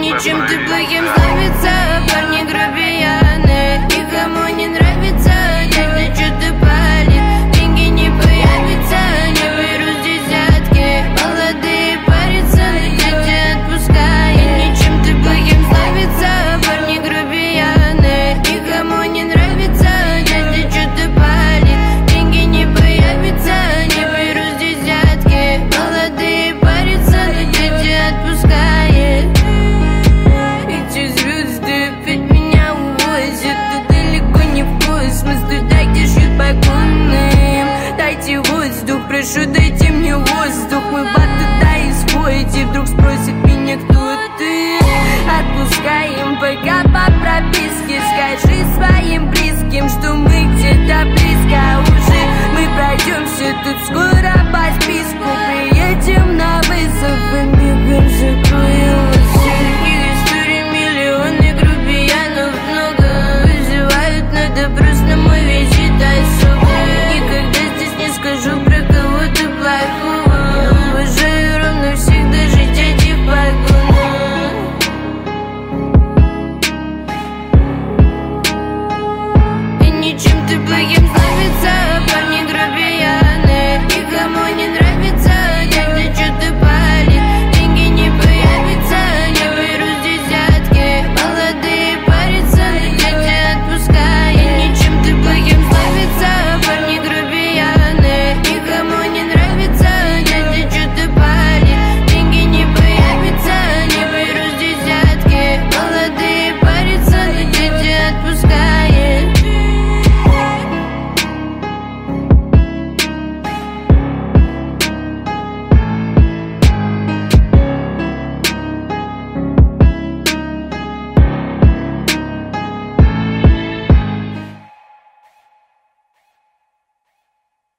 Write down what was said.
ничем ты плохим славится. Парни грубияны, никому не нравится. Дядя что-то палит, деньги не появятся. Не берут десятки, молодые парятся, но дядя отпускает. Ничем ты плохим славится. Парни грубияны, никому не нравится. Дядя что-то палит, деньги не появятся. Не берут десятки, молодые парятся, но дядя отпускает. Эти звезды опять меня увозят, да далеко не в космос, туда, где шьют баллоны. Дайте воздух, прошу, дайте мне воздух. Мой бат туда исходит, вдруг спросит меня, кто ты. Отпускаем пока по прописке. Скажи своим близким, что мы где-то близко уже. Мы пройдемся тут скоро.